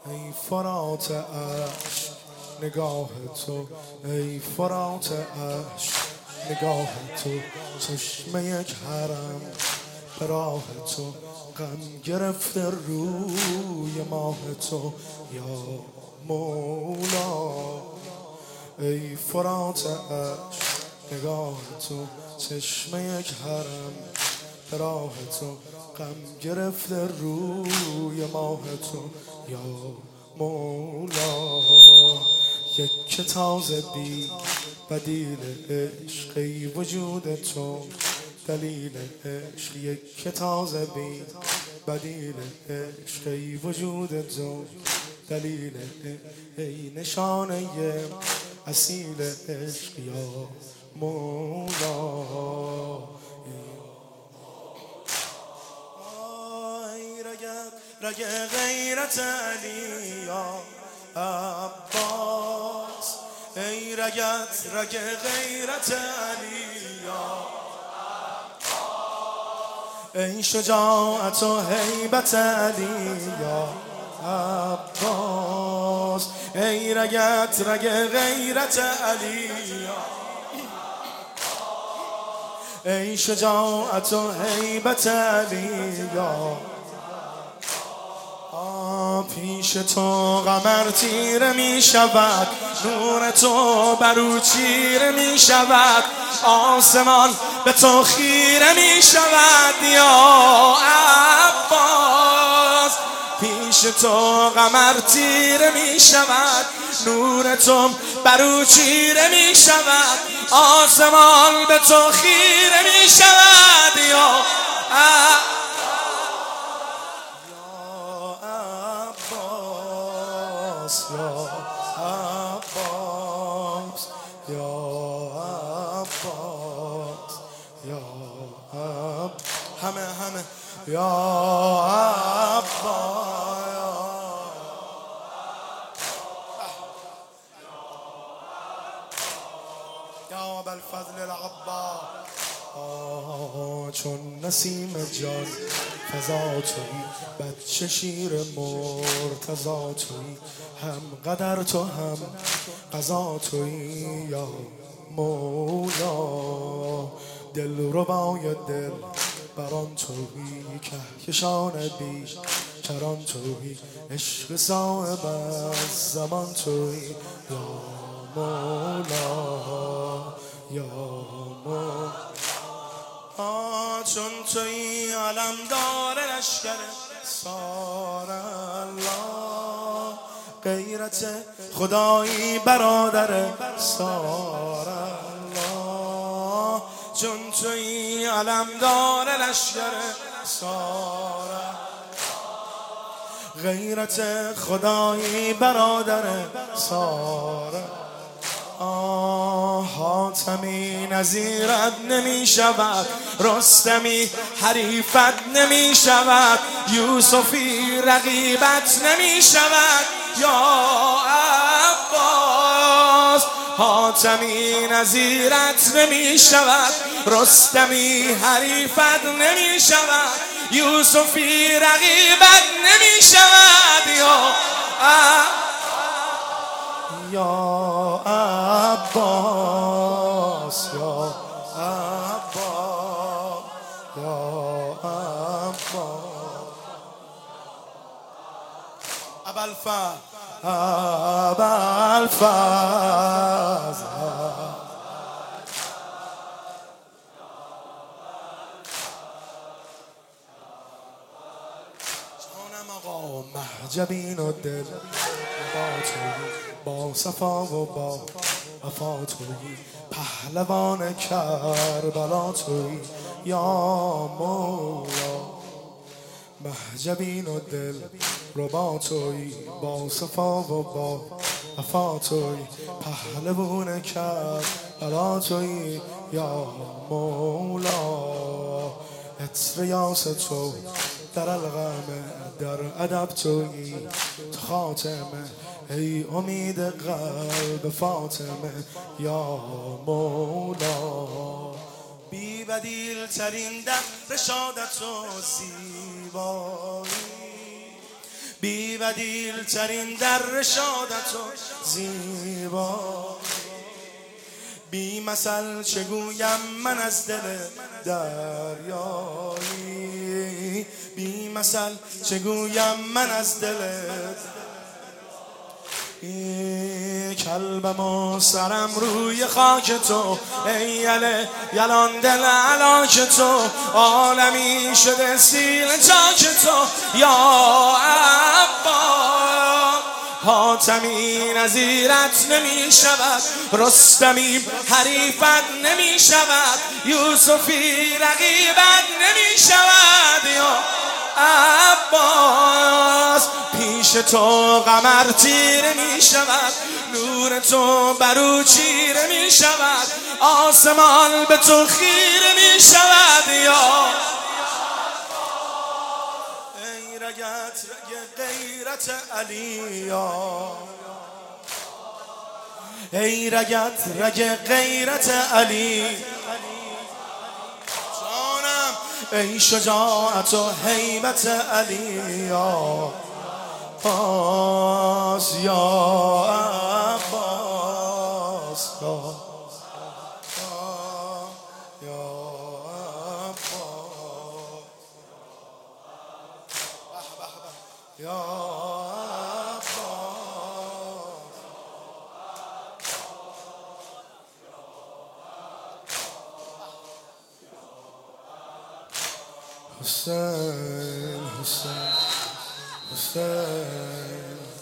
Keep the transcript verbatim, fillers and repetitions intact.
ای فرات عشق نگاه تو، ای فرات عشق نگاه تو، چشم یک حرم به راه تو، غم گرفته روی ماه تو یا مولا. ای فرات عشق نگاه تو، چشم یک حرم به راه تو، غم گرفته روی ماه تو یا مولا. یک تازه بی بدیل عشق ای وجود تو، دلیل عشق یک تازه بی بدیل عشق ای وجود تو، دلیل ای نشانه اصیل عشق یا مولا. رگ غیرت علی یا عباس، ای رگت رگ غیرت علی یا عباس، ای شجاعت و هیبت علی یا عباس، ای رگت رگ غیرت علی یا عباس، ای شجاعت و هیبت علی یا پیش تو قمر تیره می شود، نور تو برو چیره می شود، آسمان به تو خیره می شود یا عباس. پیش تو قمر تیره می شود، نور تو برو چیره می شود، آسمان به تو خیره می شود یا عباس. یا عباس یا عباس یا عباس، همه همه یا عباس یا ابوالفضل العباس. چون نسیم جان فضا تویی، بچه شیر مرتضا تویی، هم قدر تو هم قضا تویی یا مولا. دل ربای دل بران تویی، کهکشان بی کران تویی، عشق صاحب از زمان تویی یا مولا یا مولا. چون تویی علمدار لشکر سار الله، غیرت خدایی برادر سار الله. چون تویی علمدار لشکر سار الله، غیرت خدایی برادر سار الله. حاتمی نظیرت نمی شود، رستمی حریفت نمی شود، یوسفی رقیبت نمی شود یا عباس. حاتمی نظیرت نمی شود، رستمی حریفت نمی شود، یوسفی رقیبت نمی شود یا عباس یا عباس یا عباس یا عباس. ابوالفضل ابوالفضل جانم آقا محجبین و دل با تویی، با صفا و با وفا تویی، پهلوان کربلا تویی یا مولا. محجبین و دل ربا تویی، با صفا و با وفا تویی، پهلوان کربلا تویی یا مولا. عطر یاس تو در الغمه، در ادب تویی تو خاتمه، ای امید قلب فاطمه یا مولا. بی بدیل ترین در رشادت و زیبایی، بی بدیل ترین در رشادت و زیبا، بی مثل چگویم من از دل دریایی، بی مثل چگویم من از دل کلبم و سرم روی خاک تو، ای یله یلان دل علاک تو، عالمی شده سیل چاک تو یا عباس. حاتمی نظیرت نمی شود، رستمی حریفت نمی شود، یوسفی رقیبت نمی شود یا عباس. پیش تو قمر تیره می شود، نور تو برو چیره می شود، آسمان به تو خیره می شود یا ای رگت رگ غیرت علیا، ای رگت رگ غیرت علی، جانم ای شجاعت و هیبت علی یا عباس یا عباس یا عباس یا عباس. حسین حسین حسین